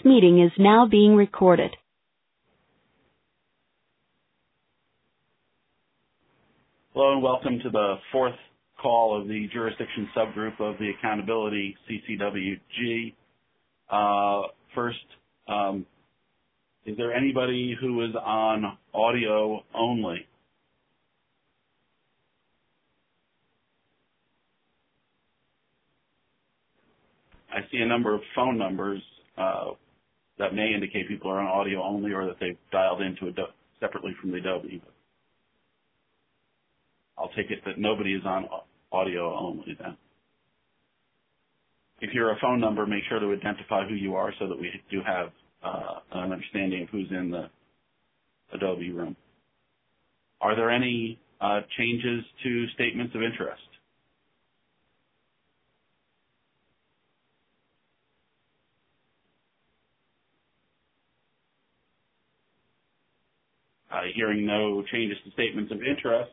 meeting is now being recorded. Hello and welcome to the fourth call of the jurisdiction subgroup of the Accountability CCWG. First, is there anybody who is on audio only? I see a number of phone numbers that may indicate people are on audio only or that they've dialed into separately from the Adobe. I'll take it that nobody is on audio only then. If you're a phone number, make sure to identify who you are so that we do have an understanding of who's in the Adobe room. Are there any changes to statements of interest? Hearing no changes to statements of interest,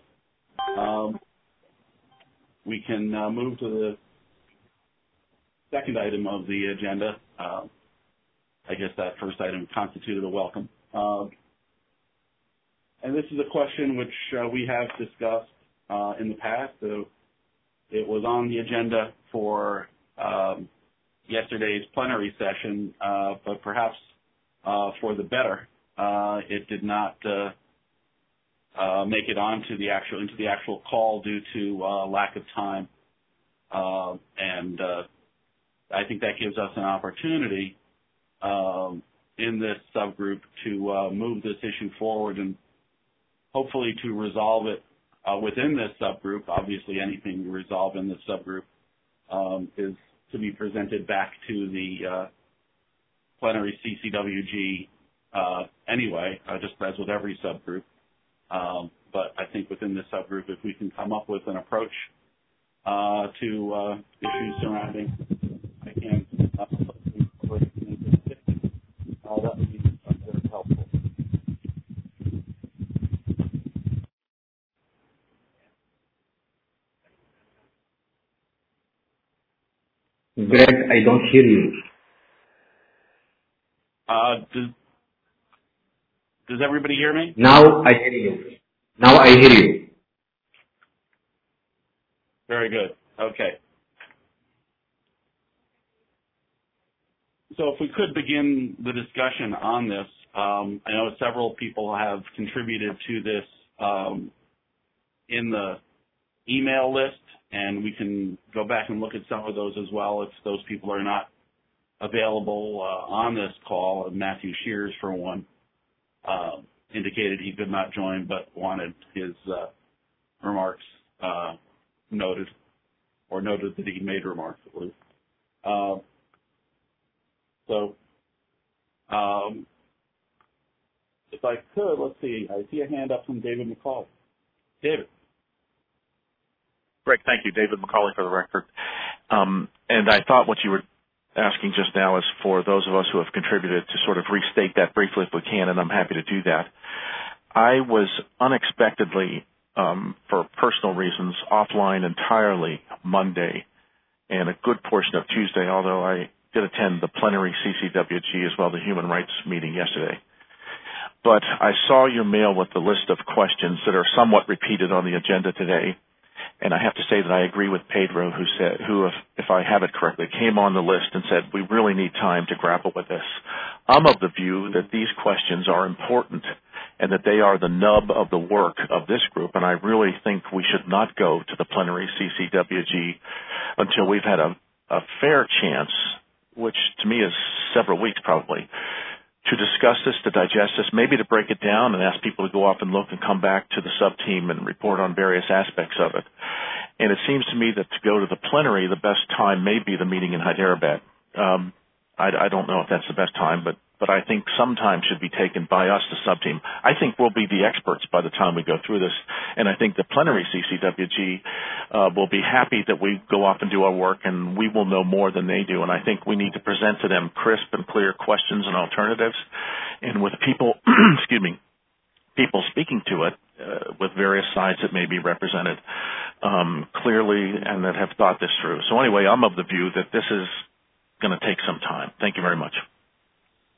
we can move to the second item of the agenda. I guess that first item constituted a welcome. And this is a question which we have discussed in the past. It was on the agenda for yesterday's plenary session, but perhaps for the better, it did not make it onto the actual call due to lack of time, and I think that gives us an opportunity in this subgroup to move this issue forward and hopefully to resolve it within this subgroup. Obviously, anything you resolve in this subgroup is to be presented back to the plenary CCWG anyway, just as with every subgroup. But I think within this subgroup, if we can come up with an approach to issues surrounding that would be very helpful. Greg, I don't hear you. Does everybody hear me? Now I hear you. Now I hear you. Very good. Okay. So if we could begin the discussion on this, I know several people have contributed to this in the email list, and we can go back and look at some of those as well if those people are not available on this call. Matthew Shears, for one, indicated he could not join but wanted his remarks noted, or noted that he made remarks at least. So if I could, let's see, I see a hand up from David McCauley. David. Greg, thank you. David McCauley for the record. And I thought what you were asking just now is for those of us who have contributed to sort of restate that briefly if we can, and I'm happy to do that. I was unexpectedly, for personal reasons, offline entirely Monday and a good portion of Tuesday, although I did attend the plenary CCWG as well, the human rights meeting yesterday. But I saw your mail with the list of questions that are somewhat repeated on the agenda today. And I have to say that I agree with Pedro, who, if I have it correctly, came on the list and said, we really need time to grapple with this. I'm of the view that these questions are important and that they are the nub of the work of this group. And I really think we should not go to the plenary CCWG until we've had a fair chance, which to me is several weeks probably, to discuss this, to digest this, maybe to break it down and ask people to go off and look and come back to the sub-team and report on various aspects of it. And it seems to me that to go to the plenary, the best time may be the meeting in Hyderabad. I don't know if that's the best time, but I think some time should be taken by us, the sub-team. I think we'll be the experts by the time we go through this, and I think the plenary CCWG will be happy that we go off and do our work, and we will know more than they do, and I think we need to present to them crisp and clear questions and alternatives, and with people, excuse me, people speaking to it with various sides that may be represented clearly and that have thought this through. So anyway, I'm of the view that this is going to take some time. Thank you very much.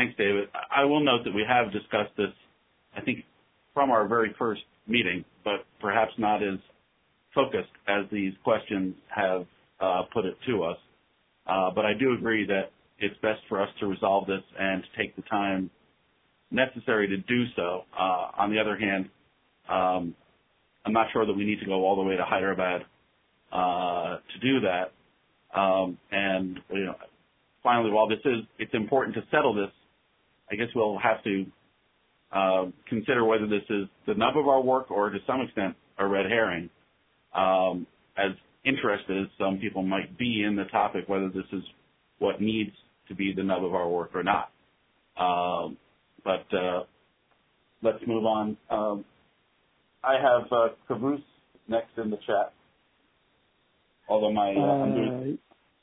Thanks, David. I will note that we have discussed this, I think, from our very first meeting, but perhaps not as focused as these questions have put it to us. But I do agree that it's best for us to resolve this and to take the time necessary to do so. On the other hand, I'm not sure that we need to go all the way to Hyderabad to do that. And finally, while it's important to settle this, I guess we'll have to consider whether this is the nub of our work or to some extent a red herring. As interested as some people might be in the topic, whether this is what needs to be the nub of our work or not. But let's move on. I have Caboose next in the chat. Although I'm doing...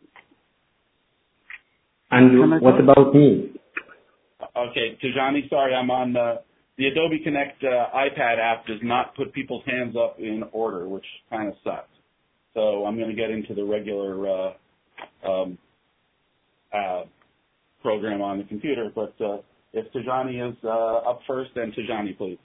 And what about me? Okay, Tijani, sorry, I'm on the Adobe Connect iPad app does not put people's hands up in order, which kind of sucks. So I'm going to get into the regular program on the computer. But if Tijani is up first, then Tijani, please.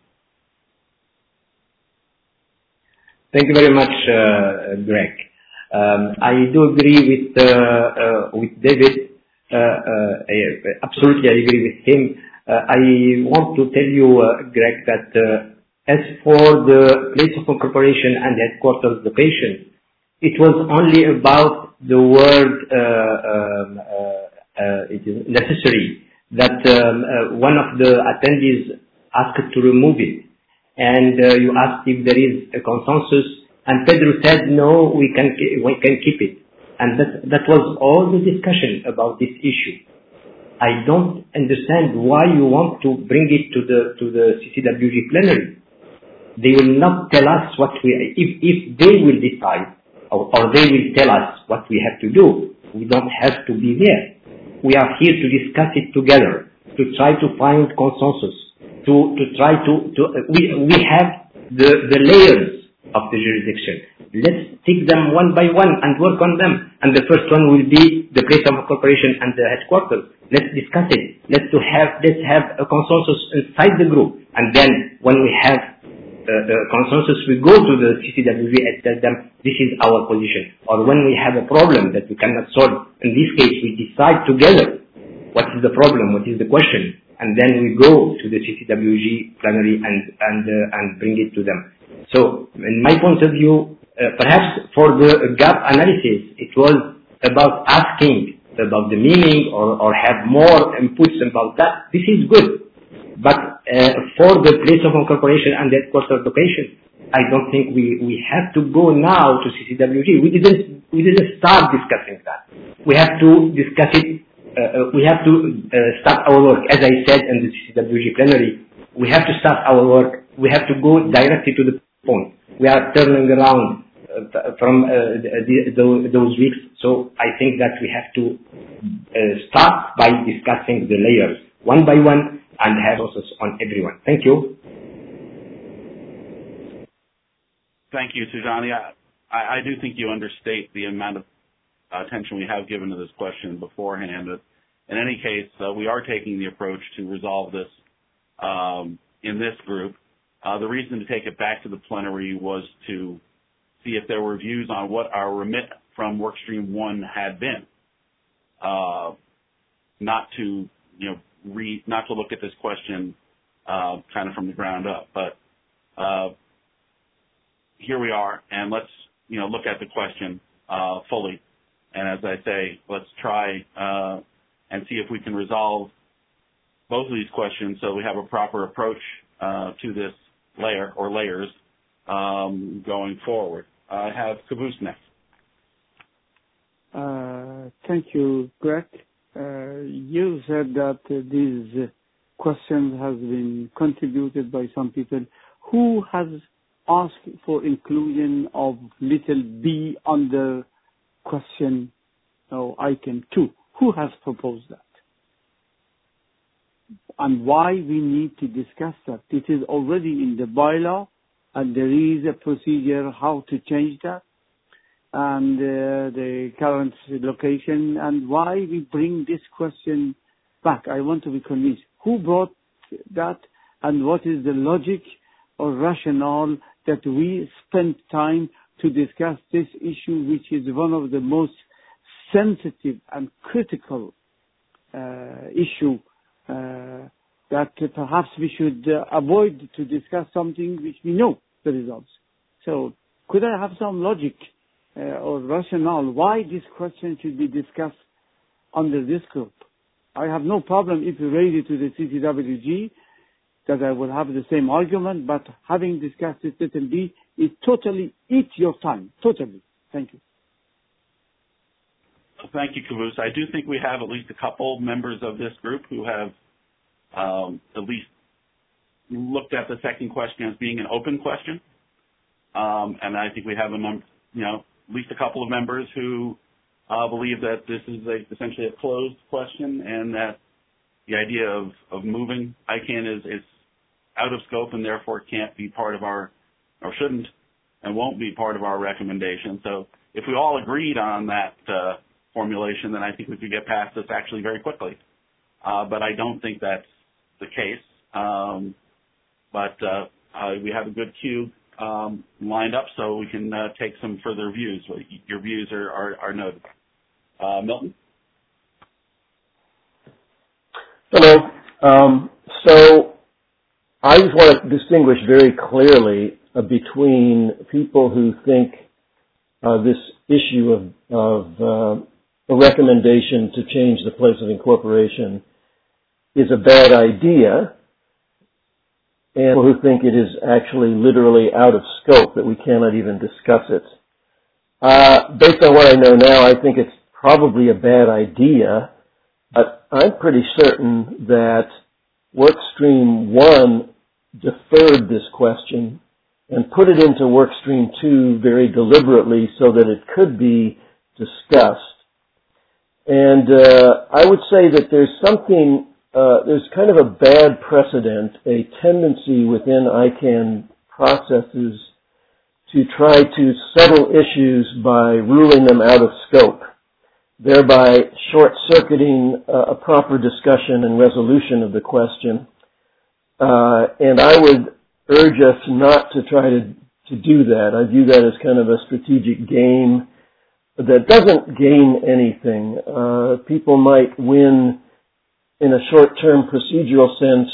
Thank you very much, Greg. I do agree with David. Absolutely, I agree with him. I want to tell you, Greg, that as for the place of incorporation and headquarters location, it was only about the word it is necessary that one of the attendees asked to remove it. And you asked if there is a consensus, and Pedro said, no, we can keep it. And that was all the discussion about this issue. I don't understand why you want to bring it to the CCWG plenary. They will not tell us what if they will decide or they will tell us what we have to do. We don't have to be there. We are here to discuss it together, to try to find consensus, to try we have the layers of the jurisdiction. Let's take them one by one and work on them. And the first one will be the place of incorporation and the headquarters. Let's discuss it. Let's have a consensus inside the group. And then when we have a consensus, we go to the CCWG and tell them this is our position. Or when we have a problem that we cannot solve, in this case we decide together what is the problem, what is the question, and then we go to the CCWG plenary and bring it to them. So, in my point of view, perhaps for the gap analysis, it was about asking about the meaning or have more inputs about that. This is good. But for the place of incorporation and the headquarters location, I don't think we have to go now to CCWG. We didn't start discussing that. We have to discuss it. We have to start our work. As I said in the CCWG plenary, we have to start our work. We have to go directly to the point. We are turning around from those weeks. So I think that we have to start by discussing the layers one by one and have also on everyone. Thank you. Thank you, Tijani. I do think you understate the amount of attention we have given to this question beforehand. But in any case, we are taking the approach to resolve this in this group. The reason to take it back to the plenary was to see if there were views on what our remit from Workstream 1 had been. Not to look at this question kind of from the ground up, but here we are, and let's look at the question fully. And as I say, let's try and see if we can resolve both of these questions so we have a proper approach to this layer or layers going forward. I have Caboose next. Thank you, Greg. You said that these questions have been contributed by some people. Who has asked for inclusion of little b under question item 2? Who has proposed that? And why we need to discuss that? It is already in the bylaw, and there is a procedure how to change that, and the current location, and why we bring this question back. I want to be convinced. Who brought that, and what is the logic or rationale that we spend time to discuss this issue, which is one of the most sensitive and critical issue that perhaps we should avoid to discuss something which we know the results. So could I have some logic or rationale why this question should be discussed under this group? I have no problem if you raise it to the CCWG, that I will have the same argument, but having discussed it with B is totally eat your time. Totally. Thank you. Thank you, Kavus. I do think we have at least a couple members of this group who have at least looked at the second question as being an open question. And I think we have at least a couple of members who believe that this is essentially a closed question, and that the idea of moving ICANN is out of scope and therefore can't be part of our, or shouldn't and won't be part of our recommendation. So if we all agreed on that formulation, then I think we could get past this actually very quickly. But I don't think that's the case. But we have a good queue lined up, so we can take some further views. Your views are noted. Milton? Hello. So I just want to distinguish very clearly between people who think this issue of a recommendation to change the place of incorporation is a bad idea, and people who think it is actually literally out of scope, that we cannot even discuss it. Based on what I know now, I think it's probably a bad idea, but I'm pretty certain that Workstream 1 deferred this question and put it into Workstream 2 very deliberately so that it could be discussed. And I would say that there's something, there's kind of a bad precedent, a tendency within ICANN processes to try to settle issues by ruling them out of scope, thereby short-circuiting a proper discussion and resolution of the question. And I would urge us not to try to do that. I view that as kind of a strategic game that doesn't gain anything. People might win in a short-term procedural sense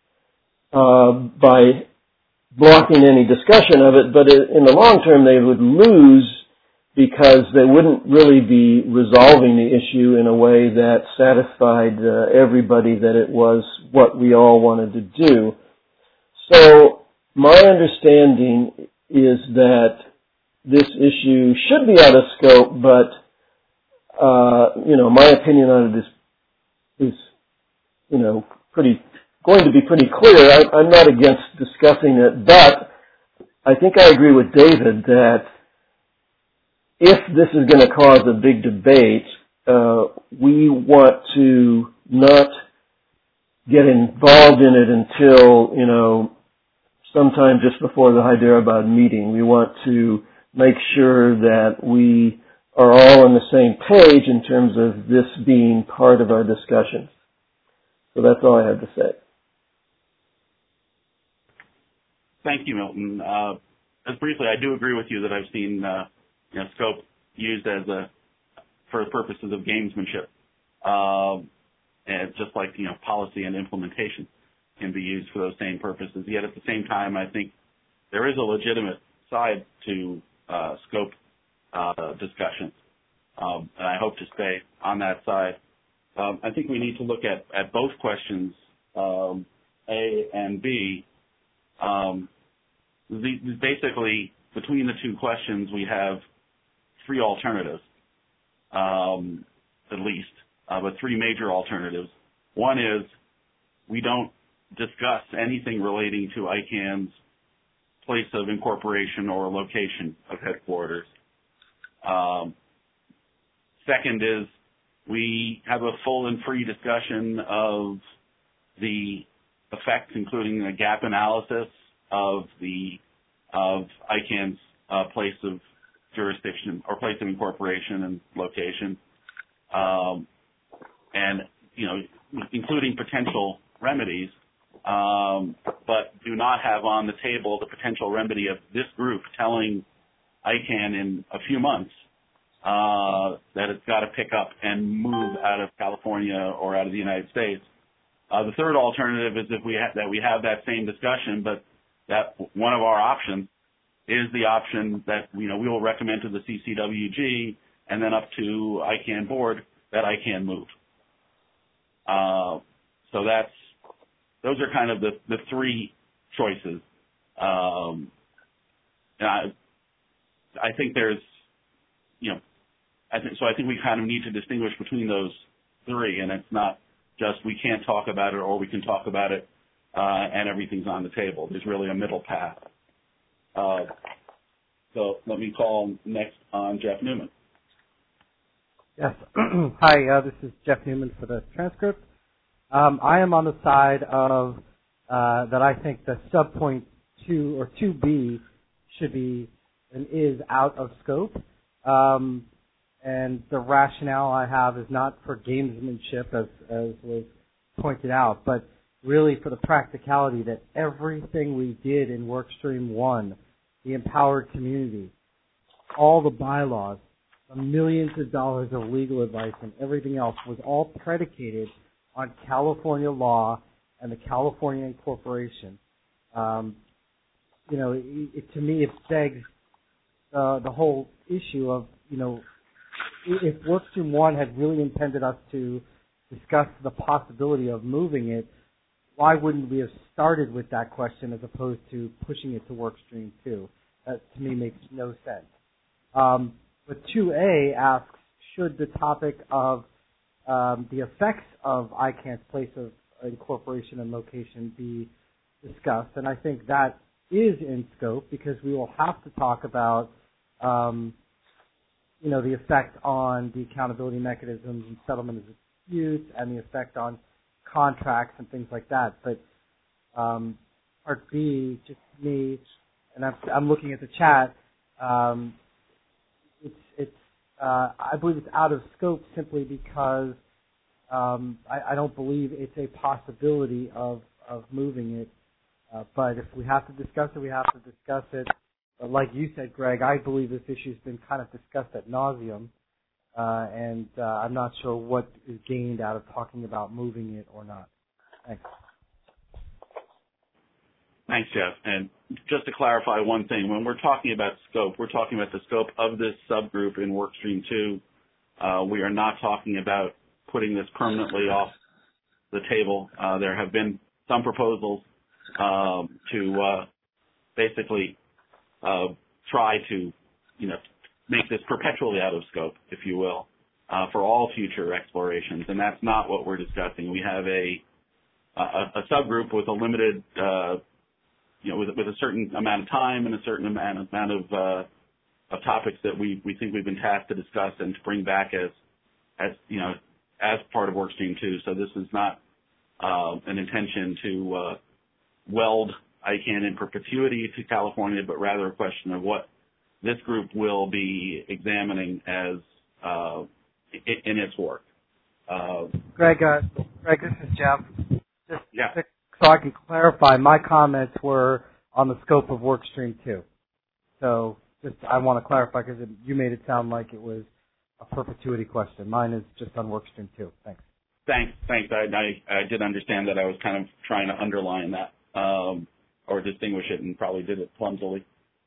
by blocking any discussion of it, but in the long term they would lose because they wouldn't really be resolving the issue in a way that satisfied everybody that it was what we all wanted to do. So my understanding is that this issue should be out of scope, but my opinion on it is going to be pretty clear. I'm not against discussing it, but I think I agree with David that if this is going to cause a big debate, we want to not get involved in it until, sometime just before the Hyderabad meeting. We want to make sure that we are all on the same page in terms of this being part of our discussions. So that's all I have to say. Thank you, Milton. Just briefly, I do agree with you that I've seen scope used for purposes of gamesmanship, and just like policy and implementation can be used for those same purposes. Yet at the same time, I think there is a legitimate side to scope discussions, and I hope to stay on that side. I think we need to look at both questions, A and B. Basically, between the two questions, we have three alternatives, at least, but three major alternatives. One is we don't discuss anything relating to ICANN's place of incorporation or location of headquarters. Second is we have a full and free discussion of the effects, including a gap analysis of ICANN's place of jurisdiction or place of incorporation and location. And including potential remedies, but do not have on the table the potential remedy of this group telling ICANN in a few months that it's got to pick up and move out of California or out of the United States. The third alternative is if we have that same discussion, but that one of our options is the option that we will recommend to the CCWG and then up to ICANN board that ICANN move. So those are kind of the three choices. And I think there's, I think we kind of need to distinguish between those three, and it's not just we can't talk about it or we can talk about it and everything's on the table. There's really a middle path. So let me call next on Jeff Newman. Yes. Hi, this is Jeff Newman for the transcript. I am on the side of that I think the subpoint 2 or 2B should be and is out of scope. And the rationale I have is not for gamesmanship, as was pointed out, but really for the practicality that everything we did in Workstream 1, the empowered community, all the bylaws, the millions of dollars of legal advice and everything else was all predicated on California law and the California incorporation. To me, it begs the whole issue of, if Workstream 1 had really intended us to discuss the possibility of moving it, why wouldn't we have started with that question as opposed to pushing it to Workstream 2? That, to me, makes no sense. But 2A asks, should the topic of the effects of ICANN's place of incorporation and location be discussed? And I think that is in scope because we will have to talk about the effect on the accountability mechanisms and settlement of disputes and the effect on contracts and things like that. But Part B, just me, and I'm looking at the chat, I believe it's out of scope simply because I don't believe it's a possibility of moving it. But if we have to discuss it, we have to discuss it. But like you said, Greg, I believe this issue has been kind of discussed ad nauseum, and I'm not sure what is gained out of talking about moving it or not. Thanks. Thanks, Jeff. And just to clarify one thing, when we're talking about scope, we're talking about the scope of this subgroup in Workstream 2. We are not talking about putting this permanently off the table. There have been some proposals to basically try to, make this perpetually out of scope, if you will, for all future explorations, and that's not what we're discussing. We have a subgroup with a limited, with a certain amount of time and a certain amount of topics that we think we've been tasked to discuss and to bring back as part of Workstream 2. So this is not an intention to weld ICANN in perpetuity to California, but rather a question of what this group will be examining as in its work. Greg, this is Jeff. So I can clarify, my comments were on the scope of Workstream 2. So I want to clarify because you made it sound like it was a perpetuity question. Mine is just on Workstream 2. Thanks. Thanks. I did understand that I was kind of trying to underline that or distinguish it, and probably did it clumsily.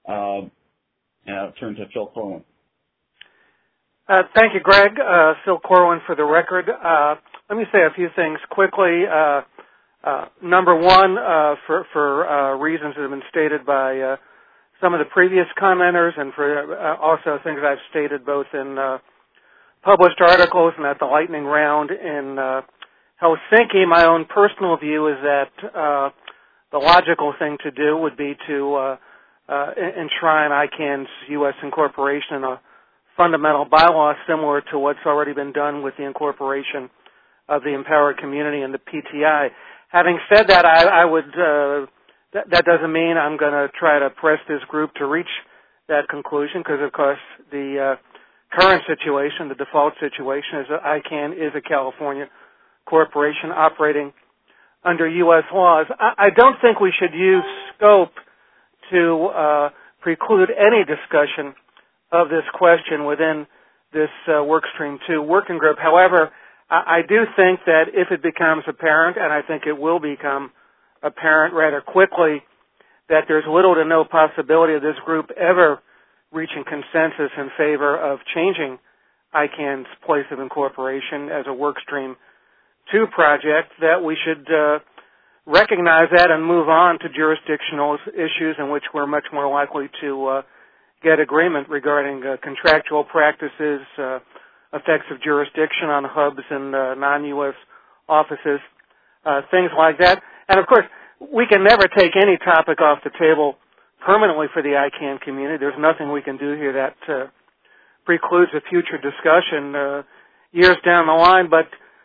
And I'll turn to Phil Corwin. Thank you, Greg. Phil Corwin for the record. Let me say a few things quickly. Number one, for reasons that have been stated by some of the previous commenters, and for also things I've stated both in published articles and at the lightning round in Helsinki, my own personal view is that the logical thing to do would be to enshrine ICANN's U.S. incorporation in a fundamental bylaw similar to what's already been done with the incorporation of the empowered community and the PTI. Having said that, I would that doesn't mean I'm going to try to press this group to reach that conclusion, because of course the current situation, the default situation, is that ICANN is a California corporation operating under U.S. laws. I don't think we should use scope to preclude any discussion of this question within this Workstream 2 working group. However, I do think that if it becomes apparent, and I think it will become apparent rather quickly, that there's little to no possibility of this group ever reaching consensus in favor of changing ICANN's place of incorporation as a Workstream 2 project, that we should recognize that and move on to jurisdictional issues in which we're much more likely to get agreement regarding contractual practices, effects of jurisdiction on hubs and non-U.S. offices, things like that. And, of course, we can never take any topic off the table permanently for the ICANN community. There's nothing we can do here that precludes a future discussion years down the line. But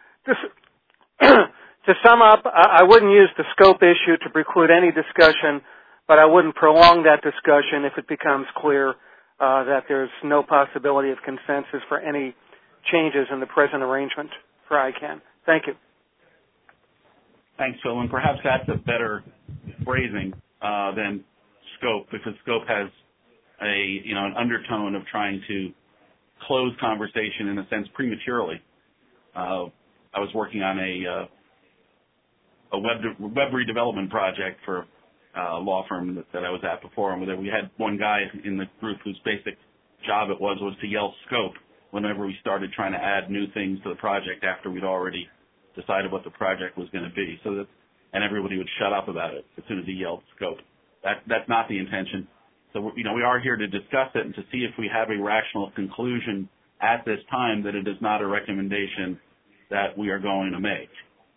to sum up, I wouldn't use the scope issue to preclude any discussion, but I wouldn't prolong that discussion if it becomes clear that there's no possibility of consensus for any changes in the present arrangement for ICANN. Thank you. Thanks, Phil. And perhaps that's a better phrasing than scope, because scope has an undertone of trying to close conversation in a sense prematurely. I was working on a web redevelopment project for a law firm that I was at before, and we had one guy in the group whose basic job it was to yell scope whenever we started trying to add new things to the project after we'd already decided what the project was going to be, and everybody would shut up about it as soon as he yelled scope. That's not the intention. So we are here to discuss it and to see if we have a rational conclusion at this time that it is not a recommendation that we are going to make.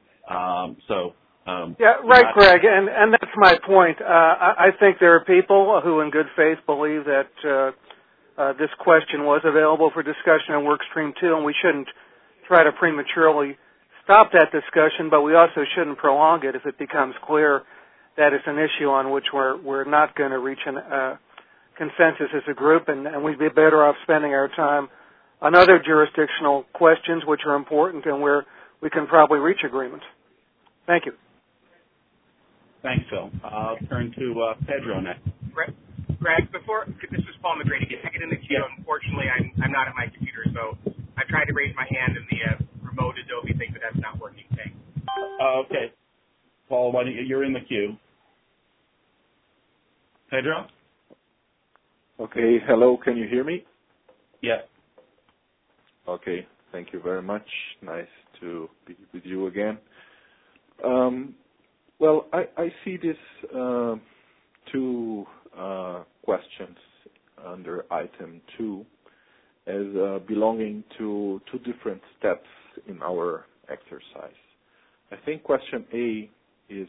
Yeah, right, Greg, and that's my point. I think there are people who in good faith believe that this question was available for discussion on Workstream 2, and we shouldn't try to prematurely stop that discussion, but we also shouldn't prolong it if it becomes clear that it's an issue on which we're not going to reach a consensus as a group, and we'd be better off spending our time on other jurisdictional questions which are important and where we can probably reach agreement. Thank you. Thanks, Phil. I'll turn to Pedro next. Greg, this is Paul McGrady. I get in the queue. Unfortunately, I'm not at my computer, so I tried to raise my hand in the remote Adobe thing, but that's not working. Thanks. Okay. Paul, you're in the queue. Pedro? Okay. Hello. Can you hear me? Yes. Okay. Thank you very much. Nice to be with you again. Well, I see this two questions under item 2 as belonging to two different steps in our exercise. I think question A is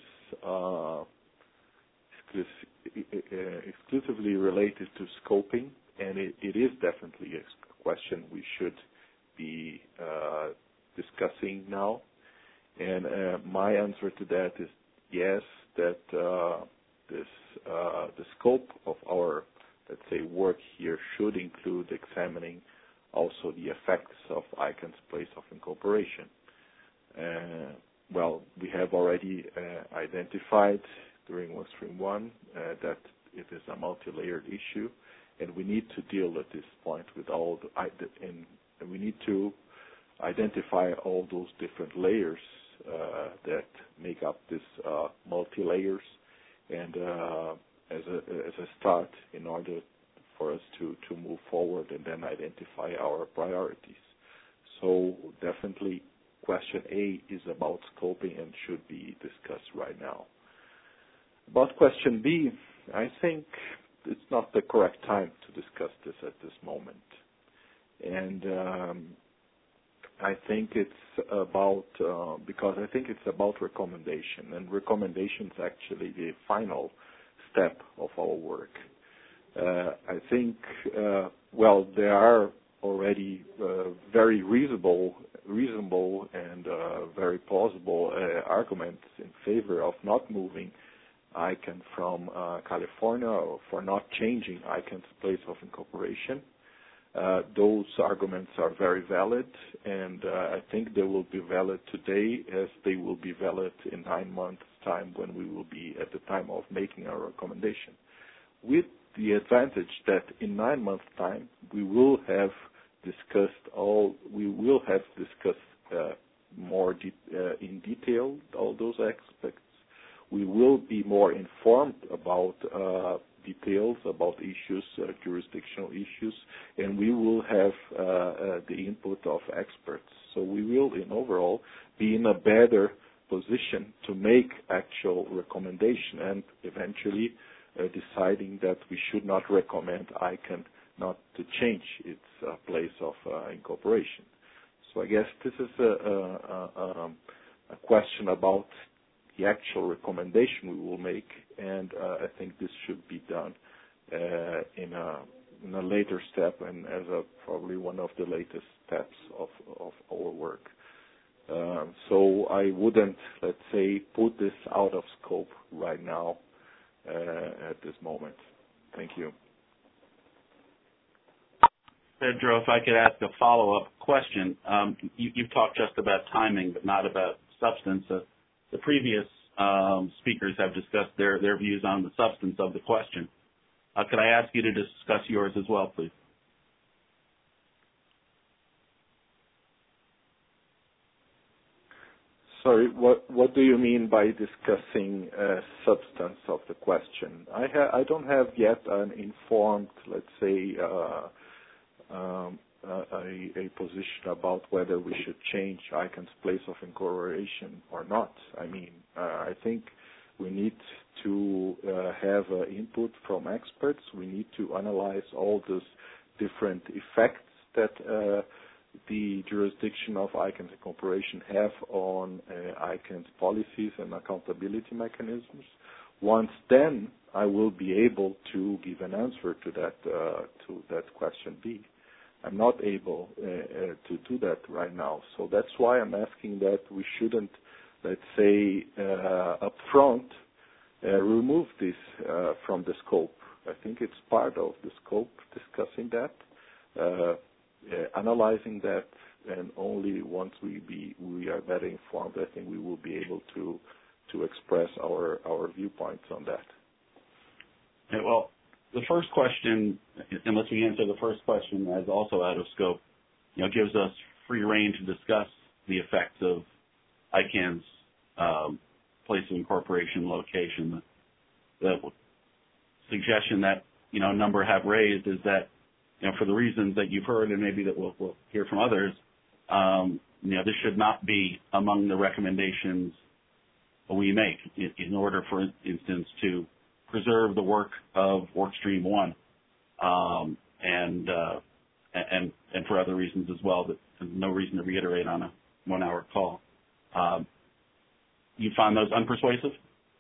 exclusively related to scoping, and it is definitely a question we should be discussing now. And my answer to that is yes, that the scope of our, let's say, work here should include examining also the effects of ICANN's place of incorporation. Well, we have already identified during Workstream 1 that it is a multi-layered issue, and we need to deal at this point with all and we need to identify all those different layers that make up this multi-layers, and as a start in order for us to move forward and then identify our priorities. So definitely question A is about scoping and should be discussed right now. About question B, I think it's not the correct time to discuss this at this moment. And I think it's about, because I think it's about recommendation, and recommendation is actually the final step of our work. I think, well, there are already very reasonable and very plausible arguments in favor of not moving ICANN from California, or for not changing ICANN's place of incorporation. those arguments are very valid, and I think they will be valid today as they will be valid in 9 months' time when we will be at the time of making our recommendation. With the advantage that in 9 months' time we will have discussed more in detail all those aspects. We will be more informed about details about issues, jurisdictional issues, and we will have the input of experts. So we will, in overall, be in a better position to make actual recommendation and eventually deciding that we should not recommend ICANN not to change its place of incorporation. So I guess this is a question about the actual recommendation we will make, and I think this should be done in a later step and as probably one of the latest steps of our work. So I wouldn't, let's say, put this out of scope right now at this moment. Thank you. Pedro, if I could ask a follow-up question. You've talked just about timing, but not about substance. The previous speakers have discussed their views on the substance of the question. Could I ask you to discuss yours as well, please? Sorry, what do you mean by discussing substance of the question? I don't have yet an informed, let's say, a position about whether we should change ICANN's place of incorporation or not. I mean, I think we need to have input from experts. We need to analyze all those different effects that the jurisdiction of ICANN's incorporation have on ICANN's policies and accountability mechanisms. Once then, I will be able to give an answer to that question B. I'm not able to do that right now. So that's why I'm asking that we shouldn't, let's say, up front, remove this from the scope. I think it's part of the scope, discussing that, analyzing that, and only once we are better informed, I think we will be able to express our viewpoints on that. Okay, well, the first question, unless we answer the first question as also out of scope, gives us free rein to discuss the effects of ICANN's place of incorporation location. The suggestion that a number have raised is that for the reasons that you've heard and maybe that we'll hear from others, this should not be among the recommendations we make in order, for instance, to preserve the work of Workstream 1, and for other reasons as well that there's no reason to reiterate on a 1-hour call. You find those unpersuasive?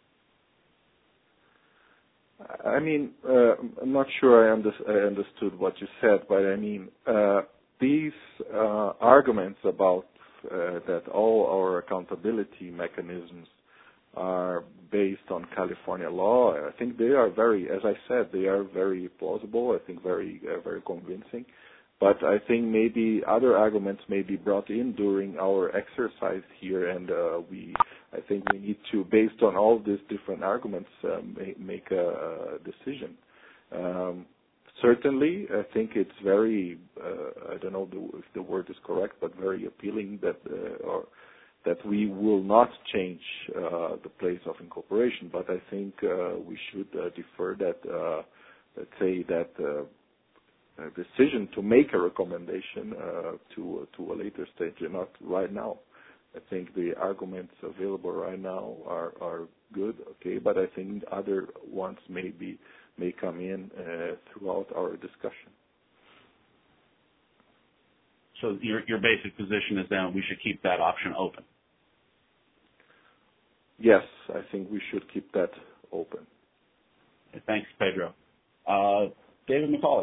I mean, I'm not sure I understood what you said, but I mean, these arguments about that all our accountability mechanisms are based on California law, I think they are very, as I said, they are very plausible, I think very convincing. But I think maybe other arguments may be brought in during our exercise here, and I think we need to, based on all these different arguments, make a decision. Certainly, I think it's very, I don't know if the word is correct, but very appealing that we will not change the place of incorporation. But I think we should defer that, let's say, that decision to make a recommendation to a later stage, and not right now. I think the arguments available right now are good, okay, but I think other ones may come in throughout our discussion. So your basic position is that we should keep that option open? Yes, I think we should keep that open. Okay, thanks, Pedro. David McCauley.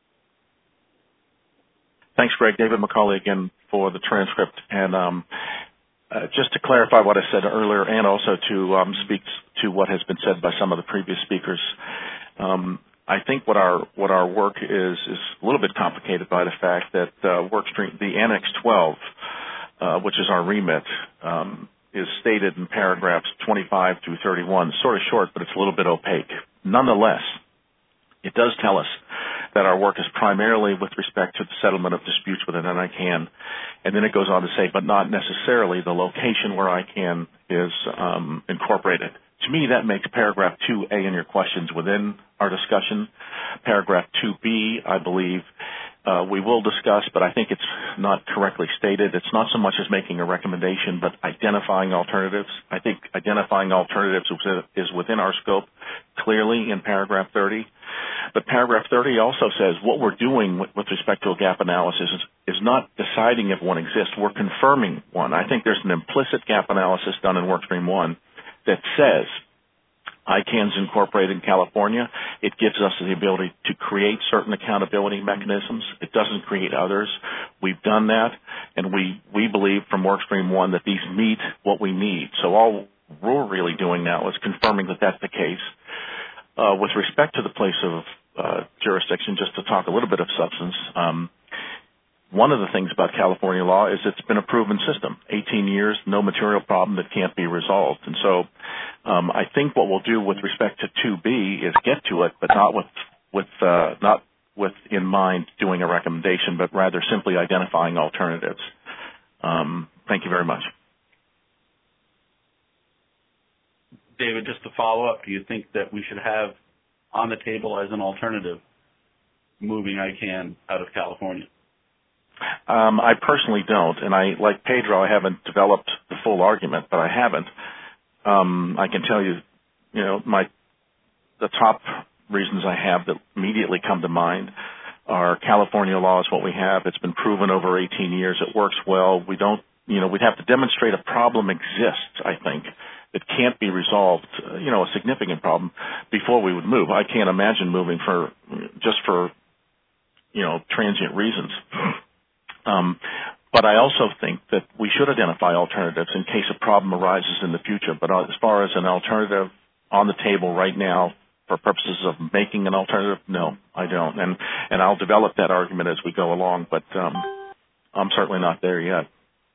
Thanks, Greg. David McCauley again for the transcript. And just to clarify what I said earlier, and also to speak to what has been said by some of the previous speakers, I think what our work is a little bit complicated by the fact that workstream, the Annex 12, which is our remit, is stated in paragraphs 25 through 31. Sort of short, but it's a little bit opaque. Nonetheless, it does tell us that our work is primarily with respect to the settlement of disputes within ICANN, and then it goes on to say, but not necessarily the location where ICANN is incorporated. To me, that makes paragraph 2A in your questions within our discussion. Paragraph 2B, I believe, we will discuss, but I think it's not correctly stated. It's not so much as making a recommendation, but identifying alternatives. I think identifying alternatives is within our scope clearly in paragraph 30. But paragraph 30 also says what we're doing with respect to a gap analysis is not deciding if one exists. We're confirming one. I think there's an implicit gap analysis done in Workstream 1 that says ICANN's incorporated in California. It gives us the ability to create certain accountability mechanisms. It doesn't create others. We've done that, and we believe from Workstream 1 that these meet what we need. So all we're really doing now is confirming that that's the case. With respect to the place of jurisdiction, just to talk a little bit of substance, one of the things about California law is it's been a proven system. 18 years, no material problem that can't be resolved. And so I think what we'll do with respect to 2B is get to it, but not with in mind doing a recommendation, but rather simply identifying alternatives. Thank you very much. David, just to follow up, do you think that we should have on the table as an alternative moving ICANN out of California? I personally don't, and like Pedro, I haven't developed the full argument, but I haven't. I can tell you, the top reasons I have that immediately come to mind are California law is what we have. It's been proven over 18 years. It works well. We'd have to demonstrate a problem exists, I think. It can't be resolved, a significant problem before we would move. I can't imagine moving for transient reasons. But I also think that we should identify alternatives in case a problem arises in the future. But as far as an alternative on the table right now for purposes of making an alternative, no, I don't. And I'll develop that argument as we go along, but I'm certainly not there yet.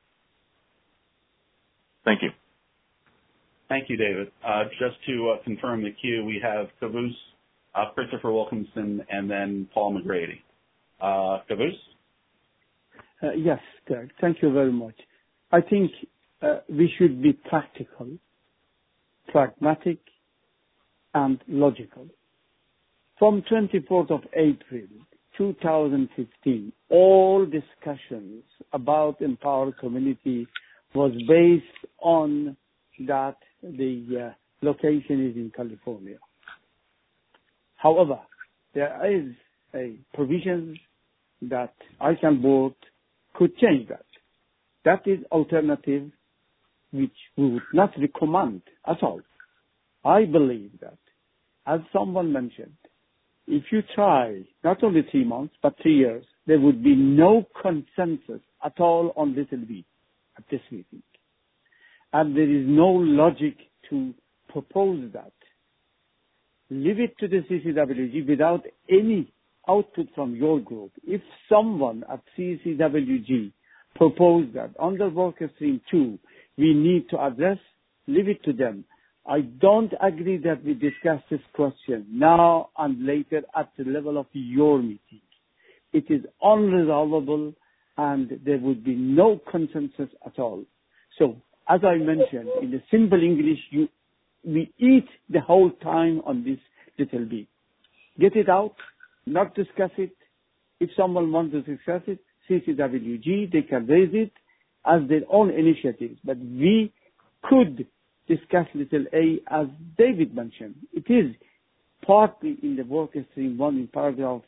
Thank you. Thank you, David. Just to confirm the queue, we have Caboose, Christopher Wilkinson, and then Paul McGrady. Caboose? Yes, Greg. Thank you very much. I think we should be practical, pragmatic, and logical. From 24th of April 2015, all discussions about Empower Community was based on that the location is in California. However, there is a provision that ICANN board could change that. That is alternative which we would not recommend at all. I believe that, as someone mentioned, if you try not only 3 months but 3 years, there would be no consensus at all on Little B at this meeting. And there is no logic to propose that. Leave it to the CCWG without any output from your group. If someone at CCWG proposed that under Workstream 2 we need to address, leave it to them. I don't agree that we discuss this question now and later at the level of your meeting. It is unresolvable and there would be no consensus at all. So, as I mentioned, in the simple English, we eat the whole time on this Little B. Get it out, not discuss it. If someone wants to discuss it, CCWG, they can raise it as their own initiative. But we could discuss Little A, as David mentioned. It is partly in the Workstream 1 in paragraph,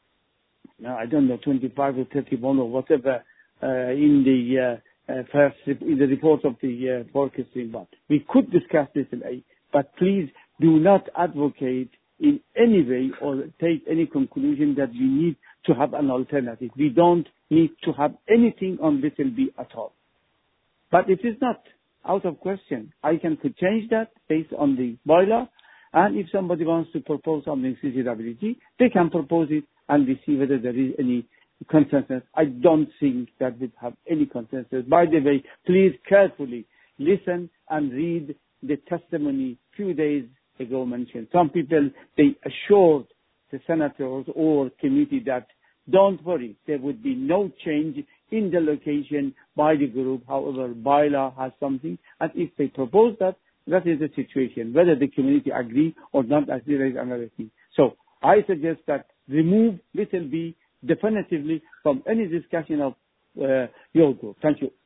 25 or 31 or whatever, in the in the report of the Workstream 1. We could discuss Little A, but please do not advocate in any way or take any conclusion that we need to have an alternative. We don't need to have anything on Little B at all. But it is not out of question. ICANN could change that based on the bylaw, And if somebody wants to propose something CCWG, they can propose it and we see whether there is any consensus. I don't think that we have any consensus. By the way, please carefully listen and read the testimony few days ago mentioned. Some people, they assured the senators or committee that don't worry, there would be no change in the location by the group. However, bylaw has something, and if they propose that, that is the situation. Whether the community agree or not agree is another thing. So I suggest that remove little b definitively from any discussion of your group. Thank you.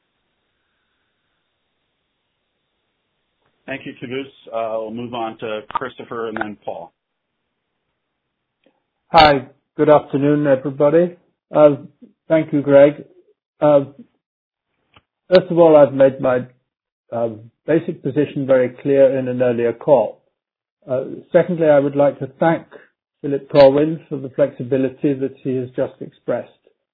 Thank you, Taboos. We'll move on to Christopher and then Paul. Hi, good afternoon, everybody. Thank you, Greg. First of all, I've made my basic position very clear in an earlier call. Secondly, I would like to thank Philip Corwin for the flexibility that he has just expressed.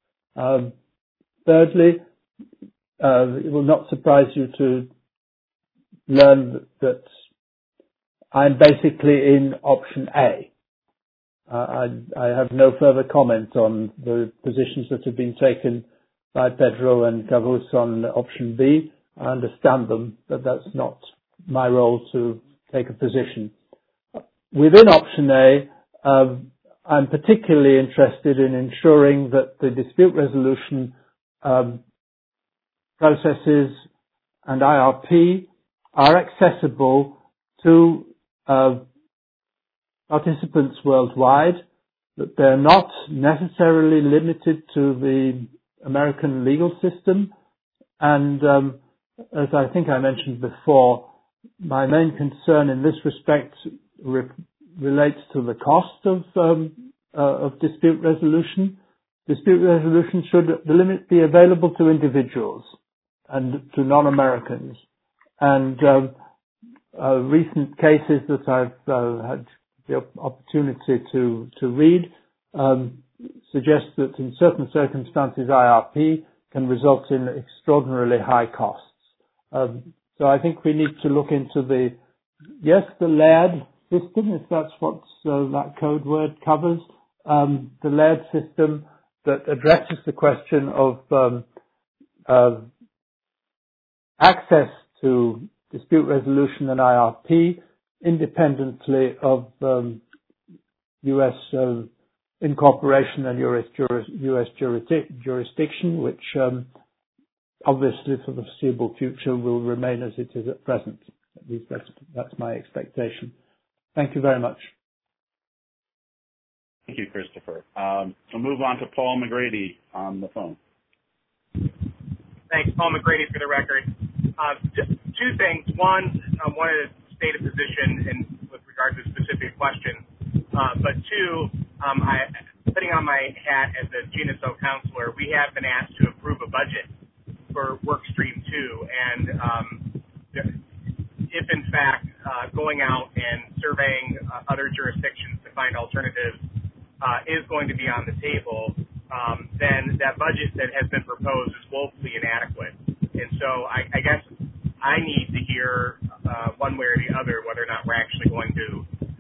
Thirdly, it will not surprise you to learn that I'm basically in option A. I have no further comment on the positions that have been taken by Pedro and Kavus on option B. I understand them, but that's not my role to take a position. Within option A, I'm particularly interested in ensuring that the dispute resolution processes and IRP are accessible to participants worldwide, that they're not necessarily limited to the American legal system. And as I think I mentioned before, my main concern in this respect relates to the cost of dispute resolution. Dispute resolution should the limit be available to individuals and to non-Americans. And recent cases that I've had the opportunity to read suggest that in certain circumstances IRP can result in extraordinarily high costs. So I think we need to look into the LAIRD system, if that's what that code word covers, the LAIRD system that addresses the question of access to dispute resolution and IRP independently of U.S. incorporation and U.S. jurisdiction, which obviously for the foreseeable future will remain as it is at present. At least that's my expectation. Thank you very much. Thank you, Christopher. We'll move on to Paul McGrady on the phone. Thanks, Paul McGrady, for the record. Just two things. One, I wanted to state a position with regard to a specific question. But two, putting on my hat as a GNSO counselor, we have been asked to approve a budget for Workstream 2. And if, in fact, going out and surveying other jurisdictions to find alternatives is going to be on the table, then that budget that has been proposed is woefully inadequate. And so I guess I need to hear one way or the other whether or not we're actually going to,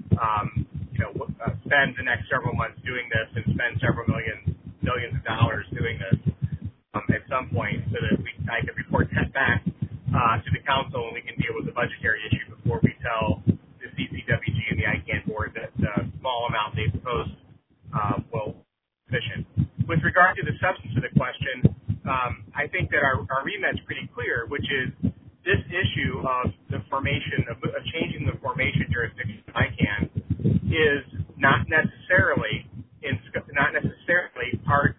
spend the next several months doing this and spend several millions of dollars doing this at some point, so that I can report that back to the council and we can deal with the budgetary issue before we tell the CCWG and the ICANN board that the small amount they proposed will be sufficient. With regard to the substance of the question, I think that our remit's pretty clear, which is this issue of the formation of changing the formation jurisdiction of ICANN is not necessarily part.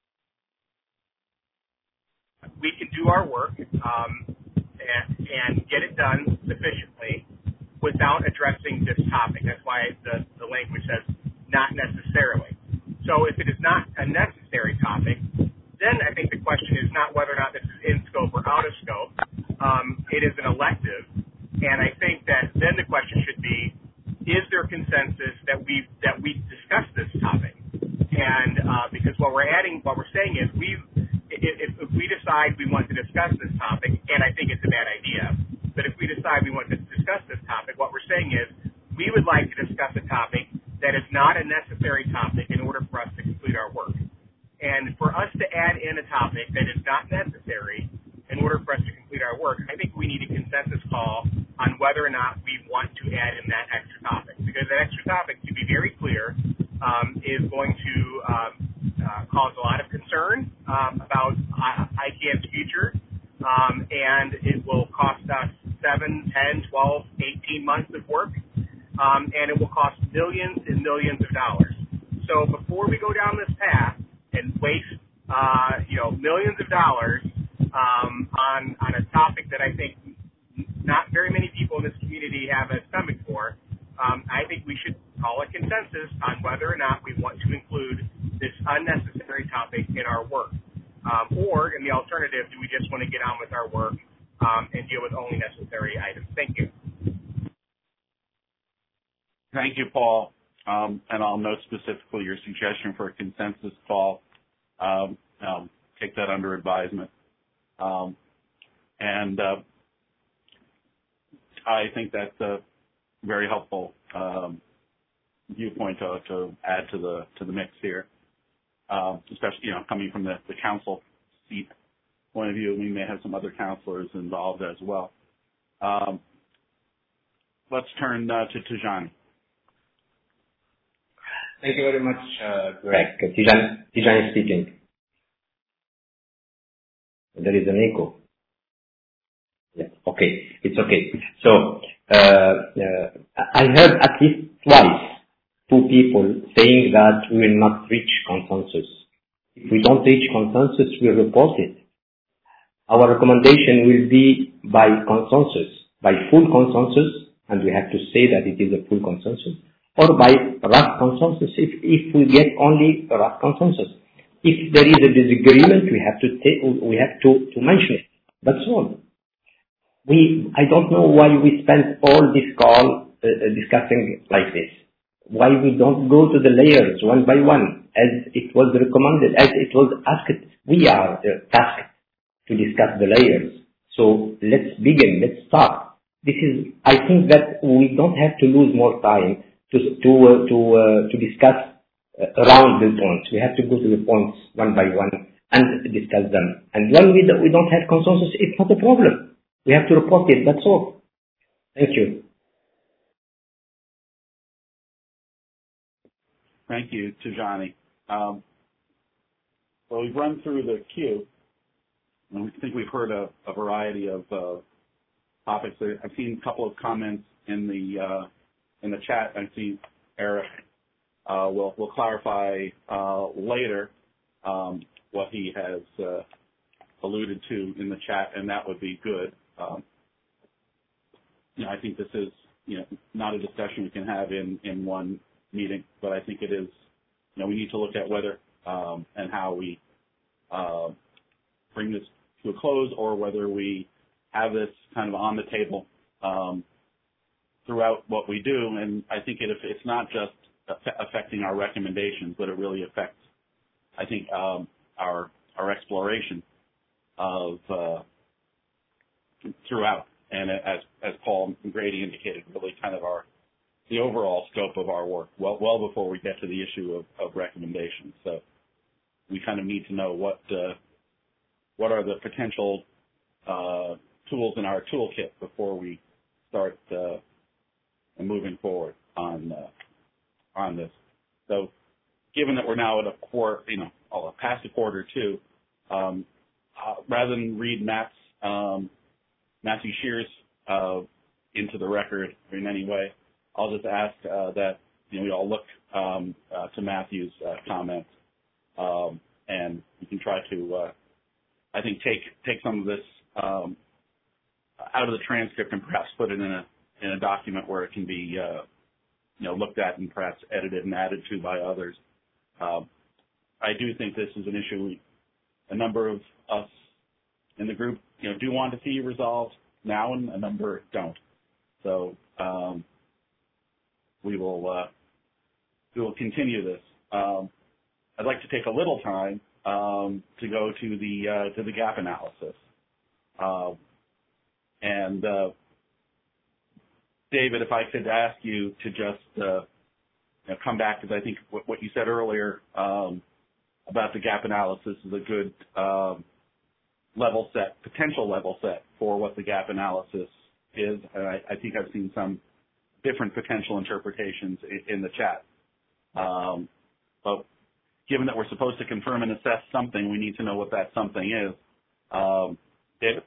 We can do our work and get it done sufficiently without addressing this topic. That's why the language says not necessarily. So if it is not a necessary topic, then I think the question is not whether or not this is in scope or out of scope. It is an elective, and I think that then the question should be: is there consensus that we discuss this topic? And because what we're saying is if we decide we want to discuss this topic, and I think it's a bad idea, but if we decide we want to discuss this topic, what we're saying is we would like to discuss a topic that is not a necessary topic in order for us to complete our work. And for us to add in a topic that is not necessary in order for us to complete our work, I think we need a consensus call on whether or not we want to add in that extra topic. Because that extra topic, to be very clear, is going to cause a lot of concern about ICANN's future, and it will cost us 7, 10, 12, 18 months of work, and it will cost millions and millions of dollars. So before we go down this path and waste, millions of dollars on a topic that I think not very many people in this community have a stomach for, I think we should call a consensus on whether or not we want to include this unnecessary topic in our work. Or, in the alternative, do we just want to get on with our work and deal with only necessary items? Thank you. Thank you, Paul. And I'll note specifically your suggestion for a consensus call. I'll take that under advisement. And I think that's a very helpful viewpoint to add to the mix here, especially coming from the council seat point of view. We may have some other counselors involved as well. Let's turn to Tijani. Thank you very much, Greg. Tijani speaking. There is an echo. Yeah, okay, it's okay. So I heard at least twice 2 people saying that we will not reach consensus. If we don't reach consensus, we'll report it. Our recommendation will be by consensus, by full consensus, and we have to say that it is a full consensus, or by rough consensus if we get only a rough consensus. If there is a disagreement, we have to mention it. That's all. I don't know why we spend all this call discussing like this. Why we don't go to the layers one by one, as it was recommended, as it was asked. We are tasked to discuss the layers. So let's begin. Let's start. I think that we don't have to lose more time to discuss around the points. We have to go to the points one by one and discuss them. And when we don't have consensus, it's not a problem. We have to report it. That's all. Thank you. Thank you, Tijani. Well, we've run through the queue, and we think we've heard a variety of topics. I've seen a couple of comments in the chat. I see Eric. We'll clarify later what he has alluded to in the chat, and that would be good. I think this is not a discussion we can have in one meeting, but I think it is. We need to look at whether and how we bring this to a close, or whether we have this kind of on the table throughout what we do. And I think it's not just affecting our recommendations, but it really affects, I think, our exploration of throughout. And as Paul Grady indicated, really kind of the overall scope of our work, well before we get to the issue of recommendations. So we kind of need to know what are the potential tools in our toolkit before we start moving forward on this. So given that we're now at past a quarter too, rather than read Matthew Shear's into the record in any way, I'll just ask that we all look to Matthew's comments, and we can try to, I think, take some of this out of the transcript and perhaps put it in a document where it can be looked at and perhaps edited and added to by others. I do think this is an issue a number of us in the group do want to see resolved now, and a number don't. So we will continue this. I'd like to take a little time to go to the gap analysis, and David, if I could ask you to just come back, because I think what you said earlier about the gap analysis is a good potential level set for what the gap analysis is. And I think I've seen some different potential interpretations in the chat. But given that we're supposed to confirm and assess something, we need to know what that something is. David?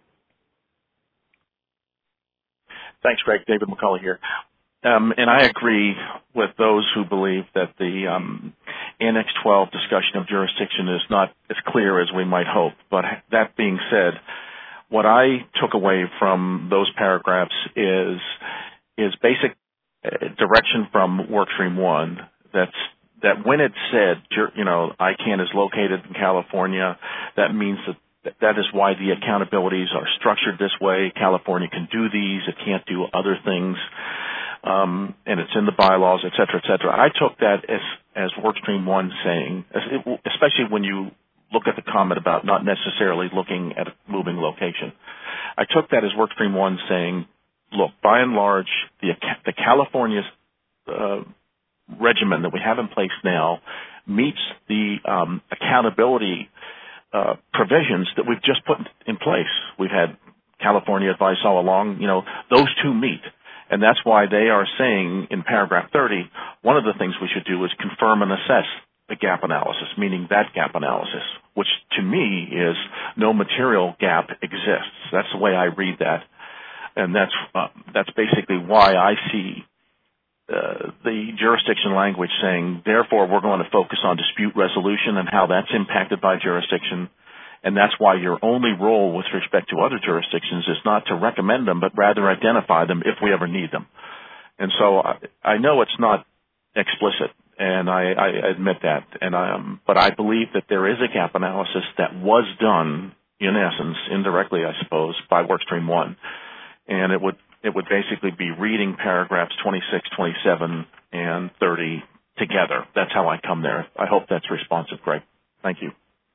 Thanks, Greg. David McCullough here. And I agree with those who believe that the Annex 12 discussion of jurisdiction is not as clear as we might hope. But that being said, what I took away from those paragraphs is basic direction from Workstream 1 that when it said, ICANN is located in California, that means that is why the accountabilities are structured this way. California can do these. It can't do other things. And it's in the bylaws, et cetera, et cetera. I took that as Workstream 1 saying, especially when you look at the comment about not necessarily looking at a moving location. I took that as Workstream 1 saying, look, by and large, the California regimen that we have in place now meets the accountability provisions that we've just put in place. We've had California advice all along. Those two meet. And that's why they are saying in paragraph 30, one of the things we should do is confirm and assess the gap analysis, meaning that gap analysis, which to me is no material gap exists. That's the way I read that. And that's basically why I see the jurisdiction language saying, therefore, we're going to focus on dispute resolution and how that's impacted by jurisdiction. And that's why your only role with respect to other jurisdictions is not to recommend them, but rather identify them if we ever need them. And so I know it's not explicit, and I admit that. But I believe that there is a gap analysis that was done, in essence, indirectly, I suppose, by Workstream 1. And it would basically be reading paragraphs 26, 27, and 30 together. That's how I come there. I hope that's responsive, Greg. Thank you.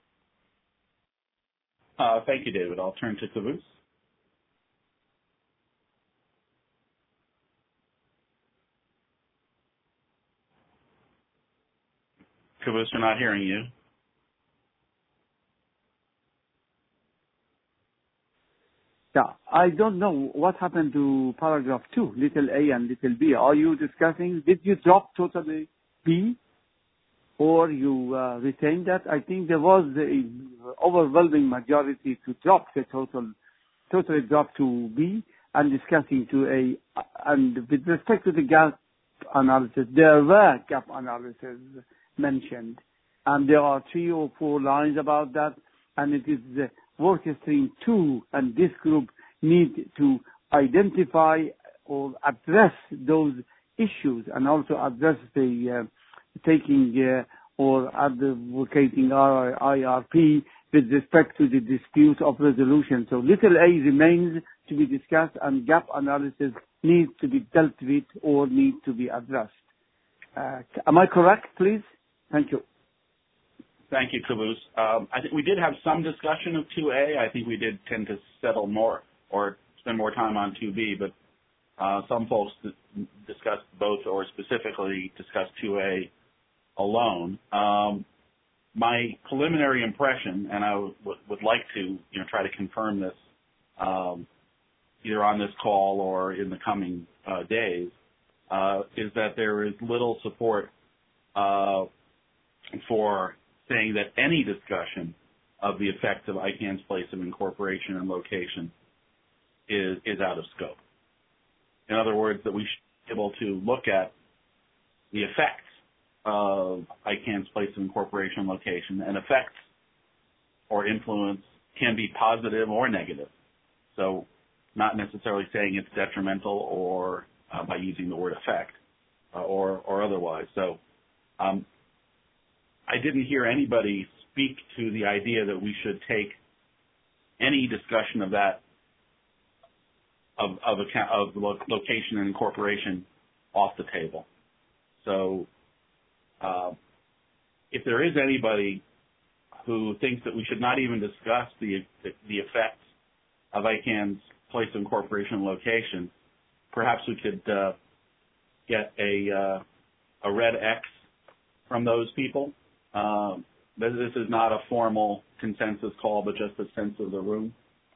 Thank you, David. I'll turn to Caboose. Caboose, we're not hearing you. Yeah, I don't know what happened to paragraph 2, little a and little b. Are you discussing, did you drop totally b? Or you retain that? I think there was an overwhelming majority to drop the totally drop to B and discussing to A. And with respect to the gap analysis, there were gap analysis mentioned. And there are 3 or 4 lines about that. And it is Workstream 2 and this group need to identify or address those issues and also address the taking or advocating IRP with respect to the dispute of resolution. So little a remains to be discussed and gap analysis needs to be dealt with or need to be addressed. Am I correct, please? Thank you. Thank you, Caboose. I think we did have some discussion of 2A. I think we did tend to settle more or spend more time on 2B, but some folks discussed both or specifically discussed 2A alone. My preliminary impression, and I would like to try to confirm this either on this call or in the coming days, is that there is little support for saying that any discussion of the effects of ICANN's place of incorporation and location is out of scope. In other words, that we should be able to look at the effects of ICANN's place of incorporation and location, and effects or influence can be positive or negative. So not necessarily saying it's detrimental or by using the word effect or otherwise. So I didn't hear anybody speak to the idea that we should take any discussion of that of location and incorporation off the table. So if there is anybody who thinks that we should not even discuss the effects of ICANN's place of incorporation and location, perhaps we could get a red X from those people. This is not a formal consensus call, but just a sense of the room.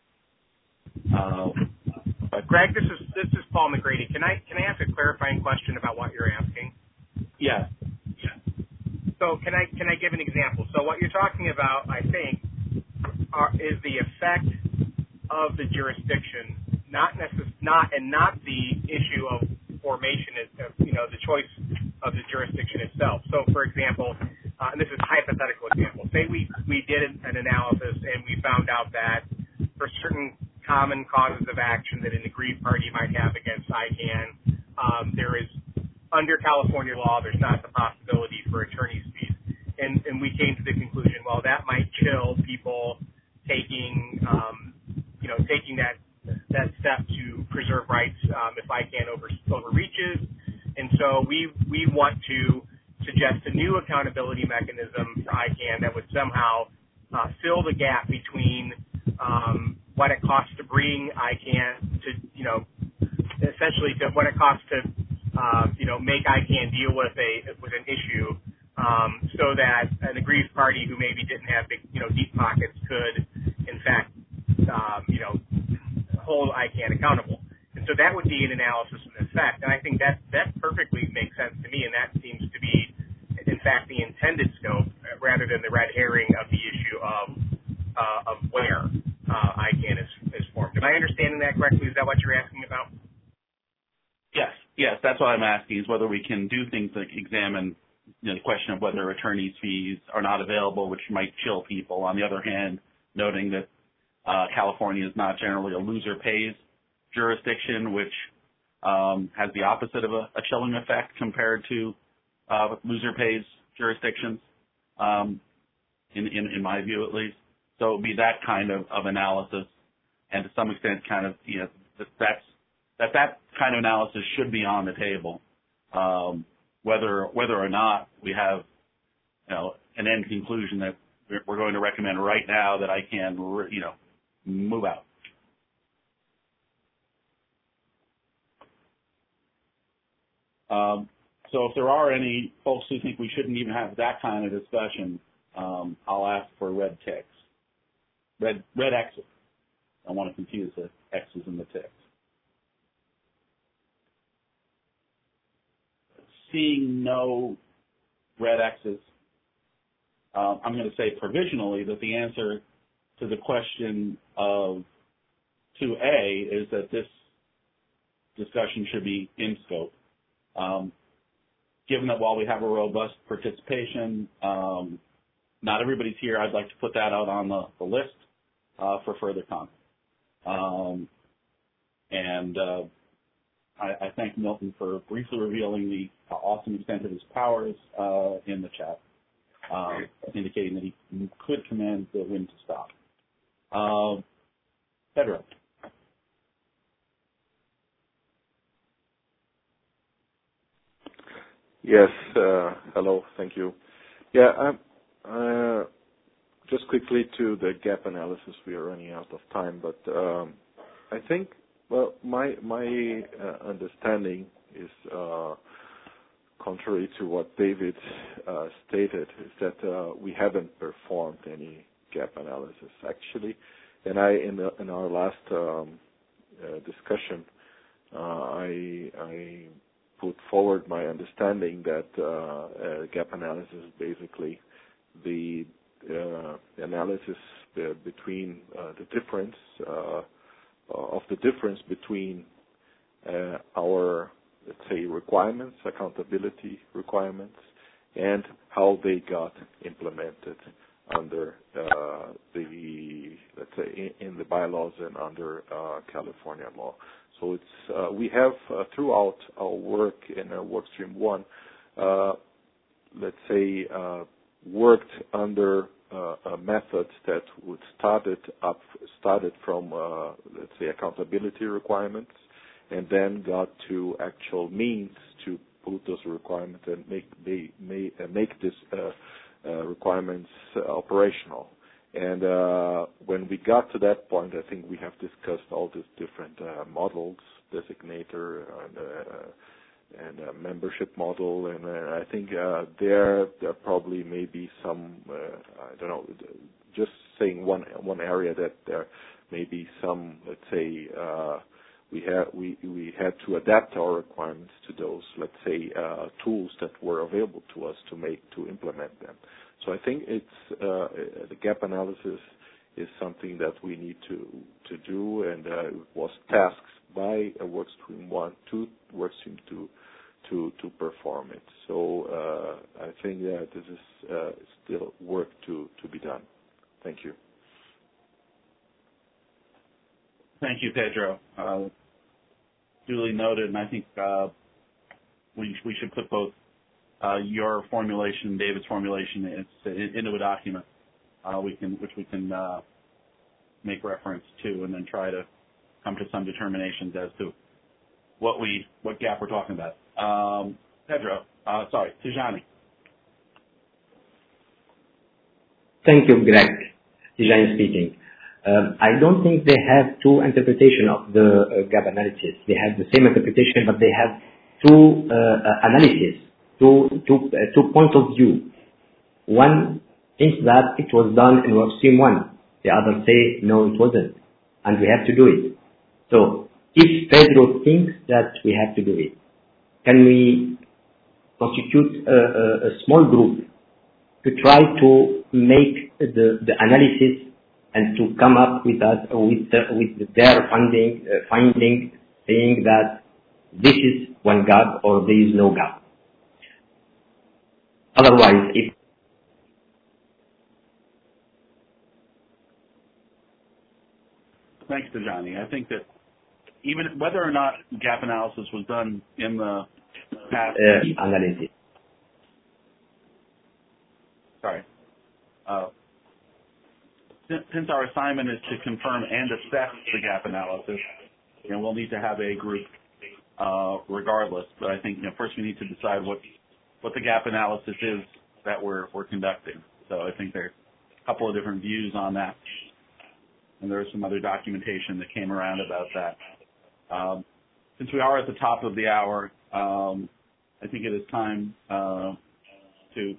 But Greg, this is Paul McGrady. Can I ask a clarifying question about what you're asking? Yeah. So can I give an example? So what you're talking about, I think, is the effect of the jurisdiction, not the issue of formation, the choice of the jurisdiction itself. So, for example, and this is a hypothetical example. Say we did an analysis and we found out that for certain common causes of action that an aggrieved party might have against ICANN, there is, under California law, there's not the possibility for attorney's fees. And we came to the conclusion, well, that might chill people taking that step to preserve rights if ICANN overreaches. And so we want to suggest a new accountability mechanism for ICANN that would somehow fill the gap between what it costs to bring ICANN to, essentially to what it costs to, make ICANN deal with an issue, so that an aggrieved party who maybe didn't have big, deep pockets could, in fact, hold ICANN accountable. And so that would be an analysis of effect. And I think that perfectly makes sense to me, and that seems to be, in fact, the intended scope rather than the red herring of the issue of where ICANN is formed. Am I understanding that correctly? Is that what you're asking about? Yes, that's what I'm asking, is whether we can do things like examine the question of whether attorney's fees are not available, which might chill people. On the other hand, noting that California is not generally a loser pays jurisdiction, which has the opposite of a chilling effect compared to loser pays jurisdictions, in my view at least. So it would be that kind of analysis, and to some extent kind of, that kind of analysis should be on the table, whether or not we have, an end conclusion that we're going to recommend right now that I can, move out. So if there are any folks who think we shouldn't even have that kind of discussion, I'll ask for red ticks, red X's. I want to confuse the X's and the ticks. Seeing no red X's, I'm going to say provisionally that the answer to the question of 2A is that this discussion should be in scope. Given that while we have a robust participation, not everybody's here, I'd like to put that out on the list for further comment. I thank Milton for briefly revealing the awesome extent of his powers in the chat, indicating that he could command the wind to stop. Pedro. Yes, hello, thank you. Yeah, just quickly to the gap analysis. We are running out of time, but I think, well, my understanding is contrary to what David stated, is that we haven't performed any gap analysis actually, and in our last discussion, I put forward my understanding that gap analysis is basically the analysis between the difference of the difference between our, let's say, requirements, accountability requirements, and how they got implemented under the, let's say, in the bylaws and under California law. So it's we have throughout our work in Workstream 1, let's say, worked under methods that would started from let's say accountability requirements, and then got to actual means to put those requirements and make this requirements operational. And when we got to that point, I think we have discussed all these different models designator and a membership model, and I think there probably may be some, I don't know, just saying one area that there may be some, let's say, we had to adapt our requirements to those, let's say, tools that were available to us to implement them. So I think it's the gap analysis is something that we need to do, and it was tasked by a workstream 1 to workstream 2 to perform it. So I think that this is still work to be done. Thank you. Thank you, Pedro. Duly noted, and I think we should put both your formulation, David's formulation, into a document which we can make reference to, and then try to come to some determinations as to what gap we're talking about. Tijani. Thank you, Greg. Tijani speaking. I don't think they have two interpretations of the gap analysis. They have the same interpretation, but they have two analyses, two points of view. One thinks that it was done in workstream 1. The other say, no, it wasn't, and we have to do it. So if Pedro thinks that we have to do it, can we constitute a small group to try to make the analysis and to come up with their finding, saying that this is one gap or there is no gap. Otherwise, if Thanks, Tijani. I think that even whether or not gap analysis was done in the past analysis. Sorry. Since our assignment is to confirm and assess the gap analysis, we'll need to have a group regardless. But I think first we need to decide what the gap analysis is that we're conducting. So I think there's a couple of different views on that, and there's some other documentation that came around about that. Since we are at the top of the hour, I think it is time to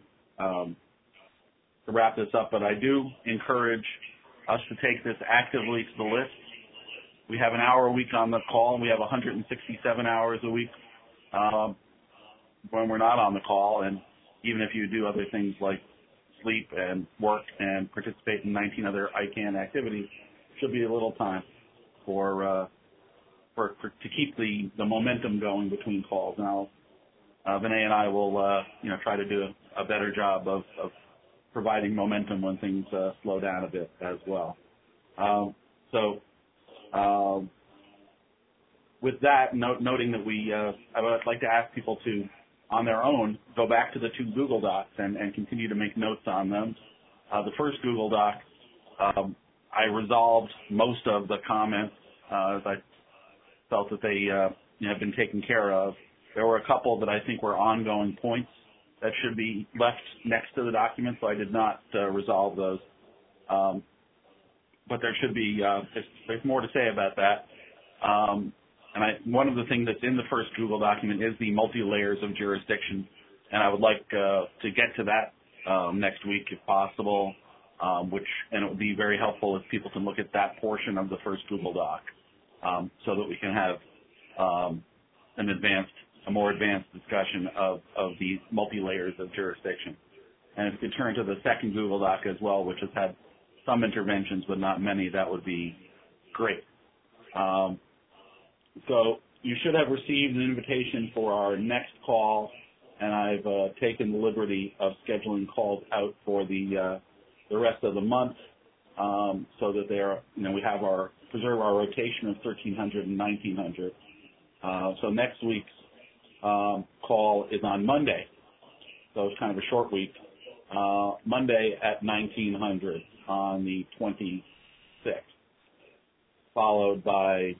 wrap this up, but I do encourage us to take this actively to the list. We have an hour a week on the call, and we have 167 hours a week when we're not on the call, and even if you do other things like sleep and work and participate in 19 other ICANN activities, should be a little time to keep the momentum going between calls. Now, Vinay and I will try to do a better job of providing momentum when things slow down a bit as well. With that, noting that I would like to ask people to, on their own, go back to the two Google Docs and continue to make notes on them. The first Google Doc, I resolved most of the comments as I felt that they have been taken care of. There were a couple that I think were ongoing points that should be left next to the document, so I did not resolve those. But there should be, there's more to say about that. One of the things that's in the first Google document is the multi-layers of jurisdiction, and I would like to get to that next week if possible, and it would be very helpful if people can look at that portion of the first Google Doc so that we can have a more advanced discussion of these multi-layers of jurisdiction. And if you could turn to the second Google Doc as well, which has had some interventions but not many, that would be great. So you should have received an invitation for our next call, and I've taken the liberty of scheduling calls out for the rest of the month so that we have preserve our rotation of 1300 and 1900. So next week's call is on Monday, so it's kind of a short week. Monday at 1900 on the 26th, followed by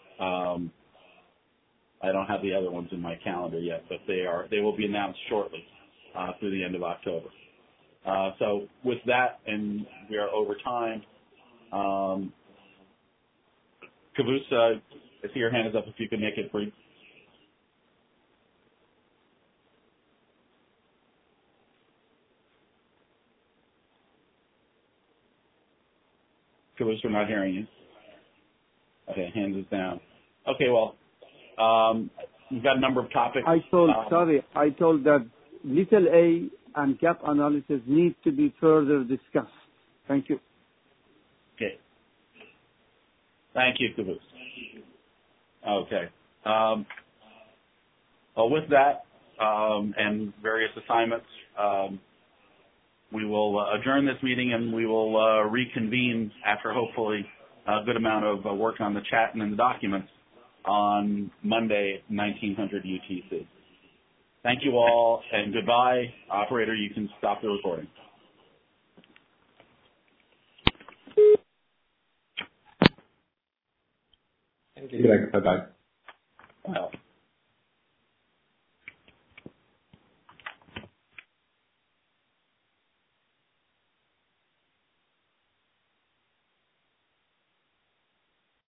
I don't have the other ones in my calendar yet, but they will be announced shortly through the end of October. So with that, and we are over time, Kavus, I see your hand is up. If you could make it brief. We're not hearing you. Okay, hands is down. Okay, well, we've got a number of topics. I told that little a and gap analysis need to be further discussed. Thank you. Okay. Thank you, Caboose. Okay. Well, with that and various assignments, we will adjourn this meeting and we will reconvene after hopefully a good amount of work on the chat and in the documents on Monday, 1900 UTC. Thank you all and goodbye. Operator, you can stop the recording. Thank you. Bye-bye. Wow.